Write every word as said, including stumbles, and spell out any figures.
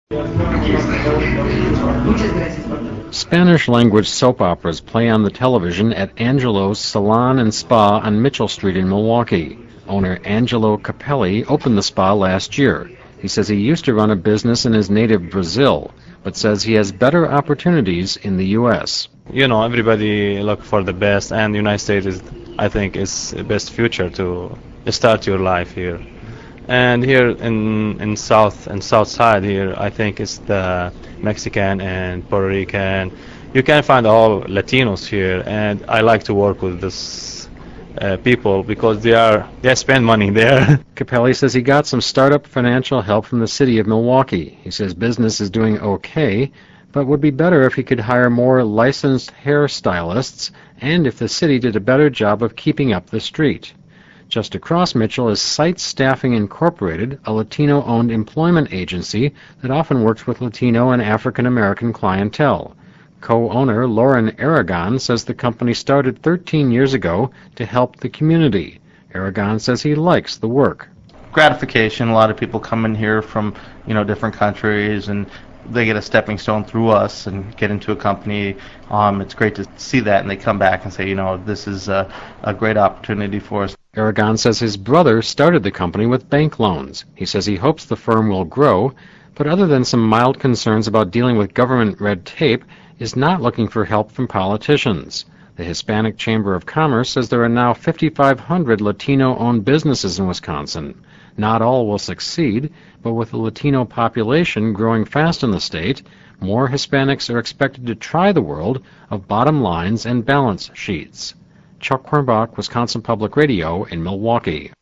Spanish-language soap operas play on the television at Angelo's Salon and Spa on Mitchell Street in Milwaukee. Owner Angelo Capelli opened the spa last year. He says he used to run a business in his native Brazil, but says he has better opportunities in the U S. You know, everybody look for the best, and the United States is, I think, is the best future to start your life here. And here in in South and South Side here, I think it's the Mexican and Puerto Rican. You can find all Latinos here, and I like to work with this uh, people because they are they spend money there. Capelli says he got some startup financial help from the city of Milwaukee. He says business is doing okay, but would be better if he could hire more licensed hairstylists and if the city did a better job of keeping up the street. Just across Mitchell is Site Staffing Incorporated, a Latino-owned employment agency that often works with Latino and African-American clientele. Co-owner Lauren Aragon says the company started thirteen years ago to help the community. Aragon says he likes the work. Gratification. A lot of people come in here from, you know, different countries, and they get a stepping stone through us and get into a company. Um, it's great to see that, and they come back and say, you know, this is a, a great opportunity for us. Aragon says his brother started the company with bank loans. He says he hopes the firm will grow, but other than some mild concerns about dealing with government red tape, is not looking for help from politicians. The Hispanic Chamber of Commerce says there are now fifty-five hundred Latino-owned businesses in Wisconsin. Not all will succeed, but with the Latino population growing fast in the state, more Hispanics are expected to try the world of bottom lines and balance sheets. Chuck Quirnbach, Wisconsin Public Radio in Milwaukee.